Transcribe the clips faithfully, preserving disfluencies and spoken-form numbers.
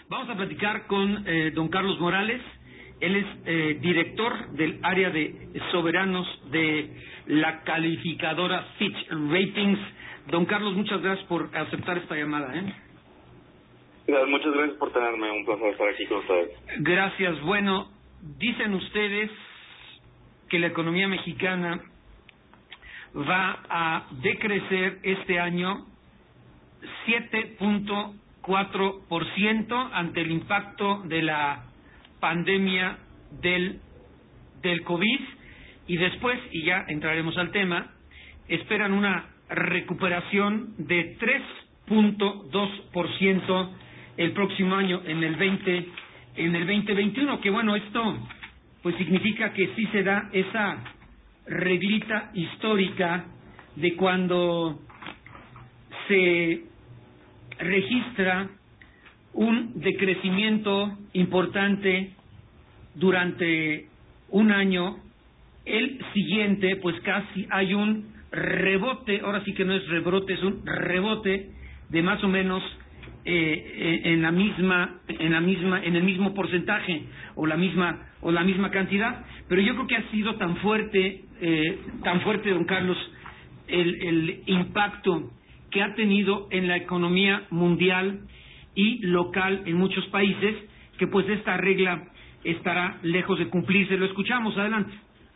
Vamos a platicar con eh, don Carlos Morales. Él es eh, director del área de soberanos de la calificadora Fitch Ratings. Don Carlos, muchas gracias por aceptar esta llamada. ¿eh? Muchas gracias por tenerme, un placer estar aquí con ustedes. Gracias. Bueno, dicen ustedes que la economía mexicana va a decrecer este año siete punto cuatro por ciento ante el impacto de la pandemia del, del COVID, y después, y ya entraremos al tema, esperan una recuperación de tres punto dos por ciento el próximo año, en el veinte, en el veinte veintiuno, que bueno, esto pues significa que sí se da esa reglita histórica de cuando se registra un decrecimiento importante durante un año, el siguiente pues casi hay un rebote, ahora sí que no es rebrote, es un rebote de más o menos eh, en la misma, en la misma, en el mismo porcentaje o la misma o la misma cantidad, pero yo creo que ha sido tan fuerte, eh, tan fuerte, don Carlos, el, el impacto que ha tenido en la economía mundial y local en muchos países, que pues esta regla estará lejos de cumplirse. Lo escuchamos, adelante.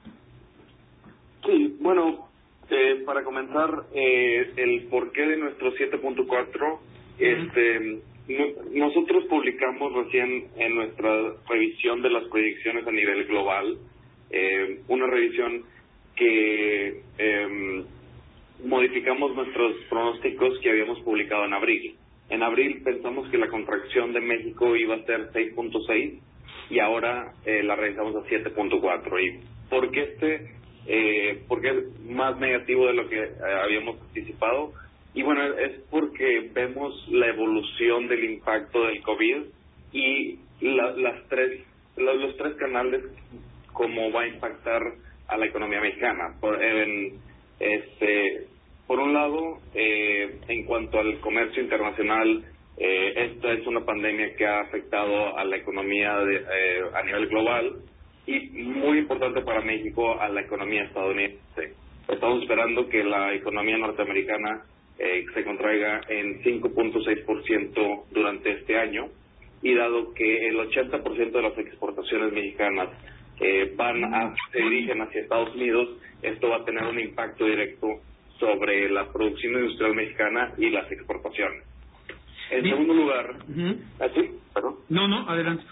Sí, bueno, eh, para comenzar, eh, el porqué de nuestro siete punto cuatro, este, no, nosotros publicamos recién en nuestra revisión de las proyecciones a nivel global, eh, una revisión que eh, modificamos nuestros pronósticos que habíamos publicado en abril. En abril pensamos que la contracción de México iba a ser seis punto seis y ahora eh, la revisamos a siete punto cuatro. ¿Y por qué este, eh, porque es más negativo de lo que eh, habíamos anticipado? Y bueno, es porque vemos la evolución del impacto del COVID y la, las tres, los, los tres canales, cómo va a impactar a la economía mexicana. Por, en, este, por un lado, eh, en cuanto al comercio internacional, eh, esta es una pandemia que ha afectado a la economía de, eh, a nivel global y, muy importante para México, a la economía estadounidense. Estamos esperando que la economía norteamericana eh, se contraiga en cinco punto seis por ciento durante este año, y dado que el ochenta por ciento de las exportaciones mexicanas eh, van a, se dirigen hacia Estados Unidos, esto va a tener un impacto directo sobre la producción industrial mexicana y las exportaciones. En Bien. segundo lugar, Uh-huh. ¿así? ¿Perdón? No, no, adelante.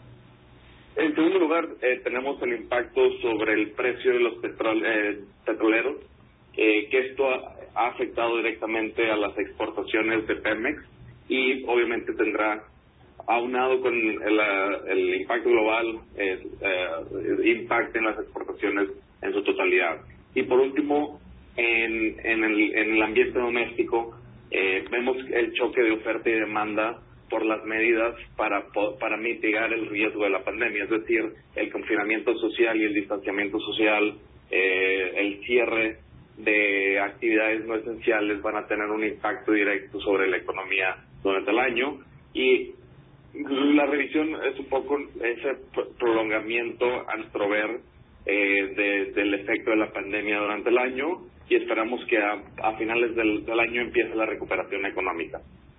En segundo lugar, eh, tenemos el impacto sobre el precio de los petrol, eh, petroleros, eh, que esto ha, ha afectado directamente a las exportaciones de Pemex y obviamente tendrá, aunado con el, el impacto global, eh, eh, impacto en las exportaciones en su totalidad. Y por último, en, en, el, en el ambiente doméstico, eh, vemos el choque de oferta y demanda por las medidas para para mitigar el riesgo de la pandemia, es decir, el confinamiento social y el distanciamiento social, eh, el cierre de actividades no esenciales van a tener un impacto directo sobre la economía durante el año, y la revisión es un poco ese prolongamiento, a nuestro ver, eh, de, del efecto de la pandemia durante el año, y esperamos que a, a finales del, del año empiece la recuperación económica.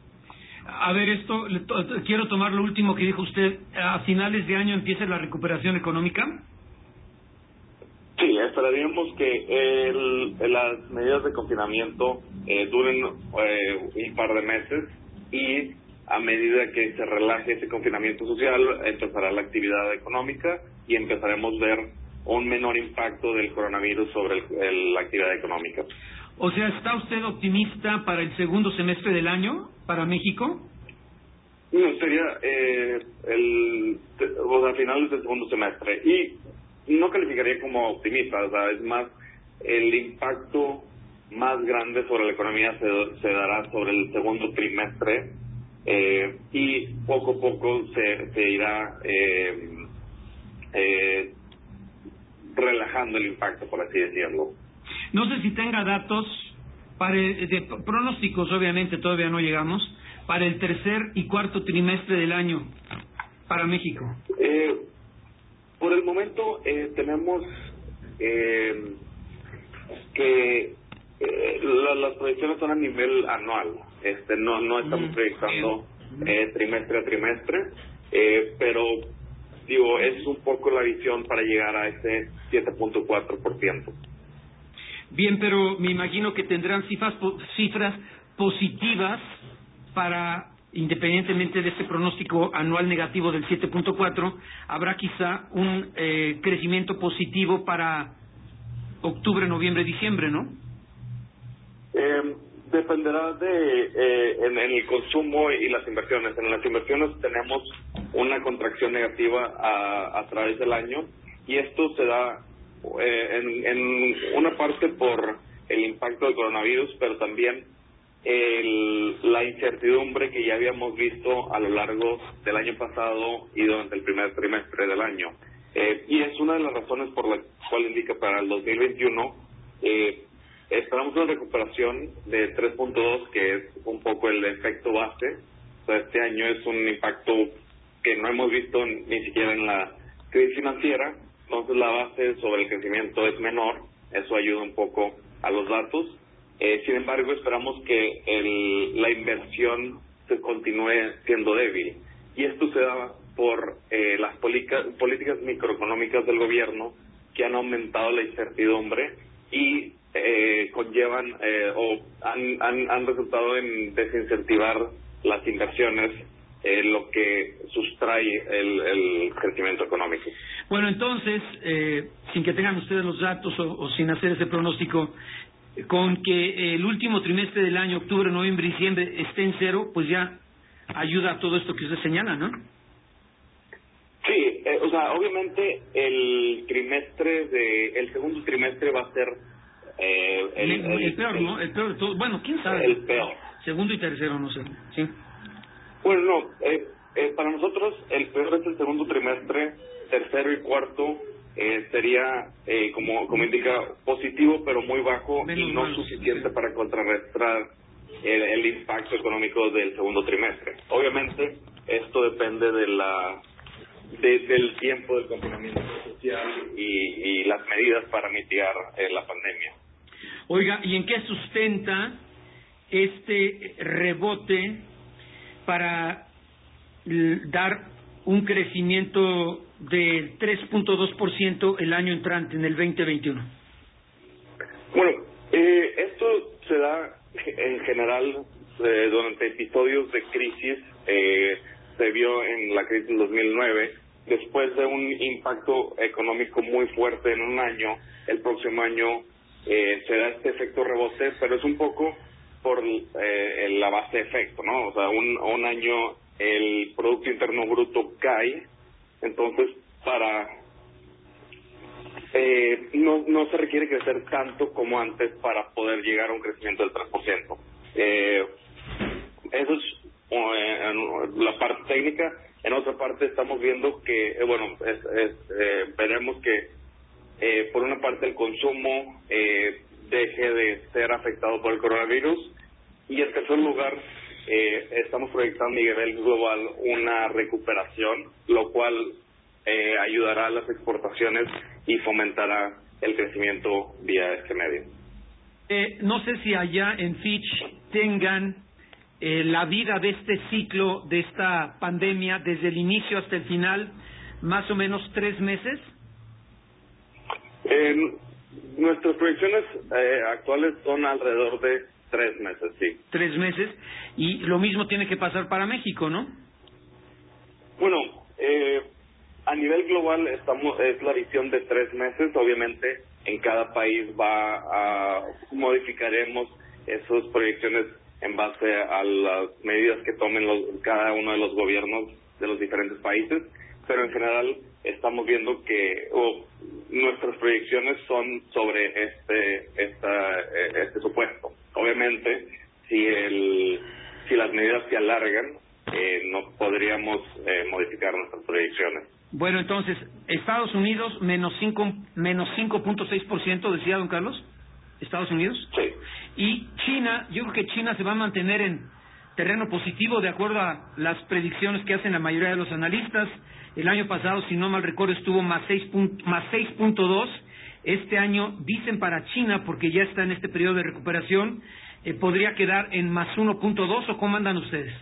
A ver, esto, quiero tomar lo último que dijo usted. ¿A finales de año empieza la recuperación económica? Sí, esperaríamos que el, las medidas de confinamiento eh, duren eh, un par de meses, y a medida que se relaje ese confinamiento social empezará la actividad económica y empezaremos a ver un menor impacto del coronavirus sobre el, el, la actividad económica. O sea, ¿está usted optimista para el segundo semestre del año, para México? No, sería eh, el, o sea, finales del segundo semestre. Y no calificaría como optimista, o sea, es más, el impacto más grande sobre la economía se, se dará sobre el segundo trimestre, eh, y poco a poco se, se irá eh, eh, relajando el impacto, por así decirlo. No sé si tenga datos para de pronósticos, obviamente todavía no llegamos, para el tercer y cuarto trimestre del año para México? Eh, por el momento eh, tenemos eh, que eh, la, las proyecciones son a nivel anual. Este, no no estamos Mm, proyectando bien. eh, trimestre a trimestre, eh, pero digo, es un poco la visión para llegar a ese siete punto cuatro por ciento. Bien, pero me imagino que tendrán cifras, po- cifras positivas para, independientemente de ese pronóstico anual negativo del siete punto cuatro, habrá quizá un eh, crecimiento positivo para octubre, noviembre, diciembre, ¿no? Eh, dependerá de eh, en, en el consumo y las inversiones. En las inversiones tenemos una contracción negativa a, a través del año, y esto se da eh, en, en una parte por el impacto del coronavirus, pero también el, la incertidumbre que ya habíamos visto a lo largo del año pasado y durante el primer trimestre del año. Eh, y es una de las razones por la cual indica para el dos mil veintiuno eh, esperamos una recuperación de tres punto dos, que es un poco el efecto base. O sea, este año es un impacto que no hemos visto ni siquiera en la crisis financiera, entonces la base sobre el crecimiento es menor, eso ayuda un poco a los datos. Eh, sin embargo, esperamos que el, la inversión se continúe siendo débil, y esto se da por eh, las políticas, políticas microeconómicas del gobierno que han aumentado la incertidumbre y eh, conllevan eh, o han, han, han resultado en desincentivar las inversiones, eh, lo que sustrae el, el crecimiento económico. Bueno, entonces, eh, sin que tengan ustedes los datos o, o sin hacer ese pronóstico, con que el último trimestre del año, octubre, noviembre, diciembre, esté en cero, pues ya ayuda a todo esto que usted señala, ¿no? Sí, eh, o sea, obviamente el trimestre de, el segundo trimestre va a ser eh, el, el, el, el peor, el, ¿no? El peor de todo. Bueno, quién sabe. el peor. Segundo y tercero, no sé. Sí. Bueno, no, eh, eh, para nosotros el peor es el segundo trimestre, tercero y cuarto eh, sería, eh, como, como indica, positivo pero muy bajo. Menos y no malo, suficiente sí. para contrarrestar el, el impacto económico del segundo trimestre. Obviamente esto depende de la de, del tiempo del confinamiento social y, y las medidas para mitigar eh, la pandemia. Oiga, ¿y en qué sustenta este rebote para l- dar un crecimiento del tres punto dos por ciento el año entrante, en el veinte veintiuno? Bueno, eh, esto se da en general eh, durante episodios de crisis. Eh, se vio en la crisis del dos mil nueve, después de un impacto económico muy fuerte en un año. El próximo año eh, se da este efecto rebote, pero es un poco por eh, la base de efecto, ¿no? O sea, un, un año el Producto Interno Bruto cae, entonces para eh, no, no se requiere crecer tanto como antes para poder llegar a un crecimiento del tres por ciento. Eh, eso es eh, en la parte técnica. En otra parte estamos viendo que, eh, bueno, es, es, eh, veremos que eh, por una parte el consumo eh, deje de ser afectado por el coronavirus, y en tercer lugar eh, estamos proyectando a nivel global una recuperación, lo cual eh, ayudará a las exportaciones y fomentará el crecimiento vía este medio. Eh, no sé si allá en Fitch tengan eh, la vida de este ciclo, de esta pandemia, desde el inicio hasta el final, más o menos tres meses. Eh, nuestras proyecciones eh, actuales son alrededor de tres meses, sí. Tres meses. Y lo mismo tiene que pasar para México, ¿no? Bueno, eh, a nivel global estamos es la visión de tres meses. Obviamente en cada país va a modificaremos esas proyecciones en base a las medidas que tomen los, cada uno de los gobiernos de los diferentes países, pero en general estamos viendo que oh, nuestras proyecciones son sobre este esta, este supuesto. Obviamente, si el si las medidas se alargan, eh, no podríamos eh, modificar nuestras proyecciones. Bueno, entonces, Estados Unidos menos cinco menos cinco punto seis por ciento, decía don Carlos. Estados Unidos. Sí. Y China, yo creo que China se va a mantener en terreno positivo de acuerdo a las predicciones que hacen la mayoría de los analistas. El año pasado, si no mal recuerdo, estuvo más seis punto dos. Este año, dicen para China, porque ya está en este periodo de recuperación, eh, podría quedar en más uno punto dos, ¿o cómo andan ustedes?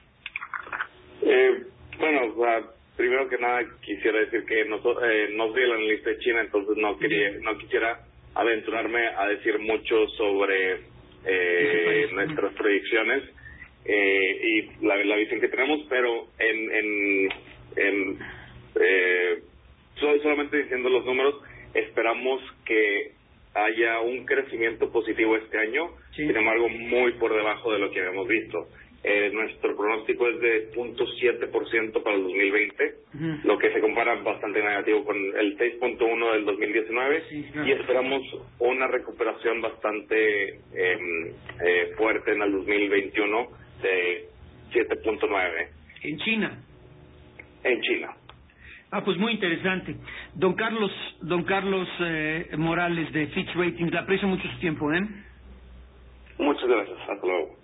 Eh, bueno, o sea, primero que nada quisiera decir que no, eh, no soy el analista de China, entonces no quería, no quisiera aventurarme a decir mucho sobre eh, nuestras predicciones eh, y la, la visión que tenemos, pero en, en, en eh, so, solamente diciendo los números, esperamos que haya un crecimiento positivo este año, sí. Sin embargo muy por debajo de lo que habíamos visto. Eh, nuestro pronóstico es de cero punto siete por ciento para el dos mil veinte, uh-huh. Lo que se compara bastante negativo con el seis punto uno del dos mil diecinueve, sí, claro. Y esperamos una recuperación bastante eh, eh, fuerte en el dos mil veintiuno de siete punto nueve. ¿En China? En China. Ah, pues muy interesante. Don Carlos, don Carlos eh, Morales de Fitch Ratings, le aprecio mucho su tiempo, ¿eh? Muchas gracias, hasta luego.